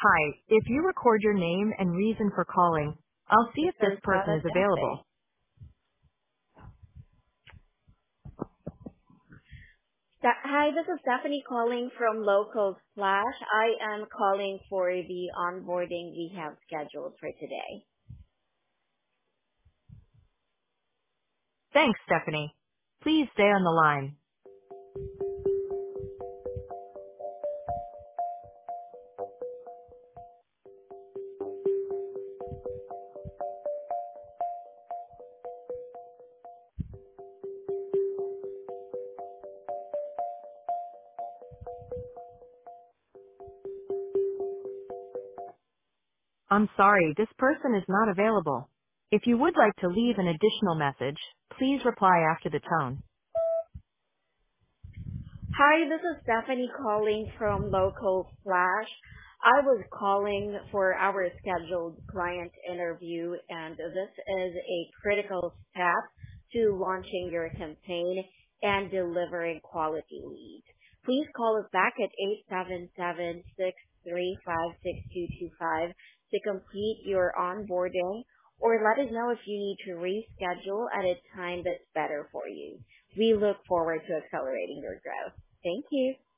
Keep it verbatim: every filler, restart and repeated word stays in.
Hi, if you record your name and reason for calling, I'll see if this Mr. person Sava is Staffing. available. Sta- Hi, this is Stephanie calling from Local Splash. I am calling for the onboarding we have scheduled for today. Thanks, Stephanie. Please stay on the line. I'm sorry, this person is not available. If you would like to leave an additional message, please reply after the tone. Hi, this is Stephanie calling from Local Flash. I was calling for our scheduled client interview, and this is a critical step to launching your campaign and delivering quality leads. Please call us back at eight seven seven, six three five, six two two five to complete your onboarding, or let us know if you need to reschedule at a time that's better for you. We look forward to accelerating your growth. Thank you.